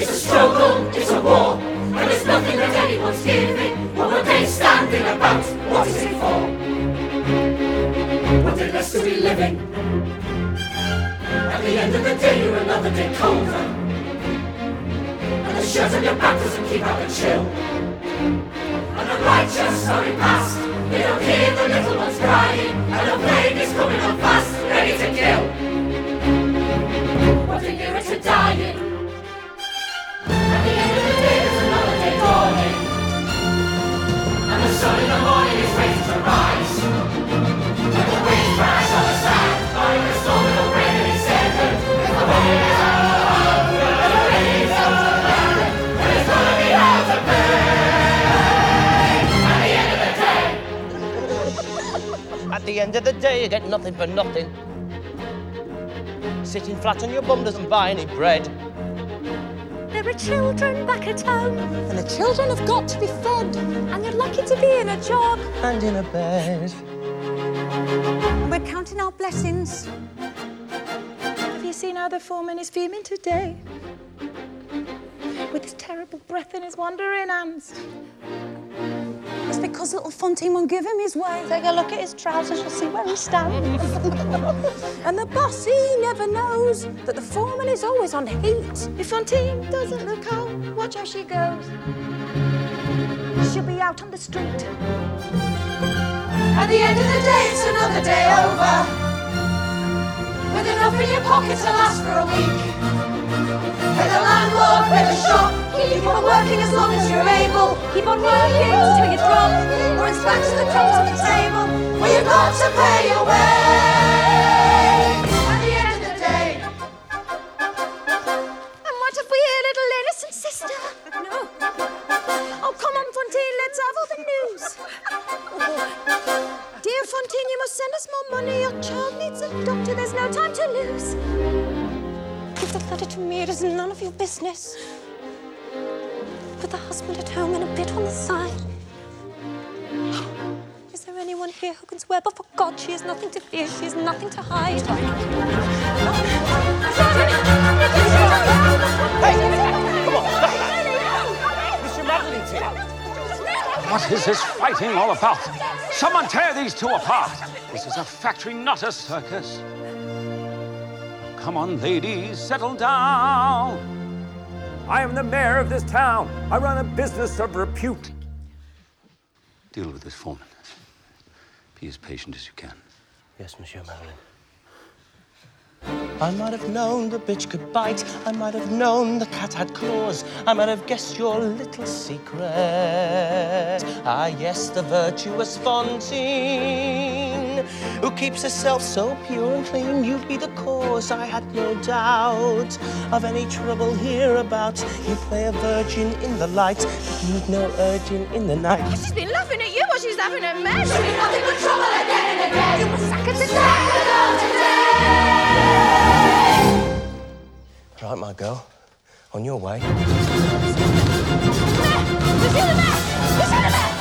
It's a struggle, it's a war, and there's nothing that anyone's giving. What were they standing about? What is it for? One day less to be living. At the end of the day, you're another day colder. And the shirt on your back doesn't keep out the chill. And the righteous hurry past. They don't hear the little ones crying. And the plague is coming on fast, ready to kill. What a year into dying. At the end of the day, there's another day dawning. And the sun in the morning is ready to rise. And the winds crash on the sand. Like a storm in the rain in its second. And the wind is out. And the rain is out to land. And it's gonna be hell to pay. At the end of the day, you get nothing for nothing. Sitting flat on your bum doesn't buy any bread. There are children back at home, and the children have got to be fed. and you're lucky to be in a job. And in a bed. We're counting our blessings. Have you seen how the foreman is fuming today? With his terrible breath in his wandering hands. It's because little Fontaine won't give him his way. Take a look at his trousers, you'll see where he stands. And the boss, he never knows that the foreman is always on heat. If Fontaine doesn't look out, watch how she goes. She'll be out on the street. At the end of the day, it's another day over. With enough in your pocket to last for a week. With a landlord, with a shop. Keep on working as long as you're able. Keep on working till you drop. Or it's back to the crumbs on the table. Well, you've got to pay your way. At the end of the day. And what if we hear little innocent sister? No. Oh, come on, Fontaine, let's have all the news. Dear Fontaine, you must send us more money. Your child needs a doctor. There's no time to lose. Give the letter to me. It is none of your business. Put the husband at home and a bit on the side. Is there anyone here who can swear? But for God, she has nothing to fear. She has nothing to hide. Hey! Come on, stop that! Mr. Madeline's here. What is this fighting all about? Someone tear these two apart. This is a factory, not a circus. Come on, ladies, settle down. I am the mayor of this town. I run a business of repute. Deal with this foreman. Be as patient as you can. Yes, Monsieur Madeline. I might have known the bitch could bite. I might have known the cat had claws. I might have guessed your little secret. Ah, yes, the virtuous Fontaine, who keeps herself so pure and clean. You'd be the cause, I had no doubt, of any trouble hereabout. You play a virgin in the light, but need no urging in the night. She's been laughing at you while she's having a mess. She'll be nothing but trouble again and again. You must sack her today. Right, my girl, on your way. There! We've seen the man! We've seen the man!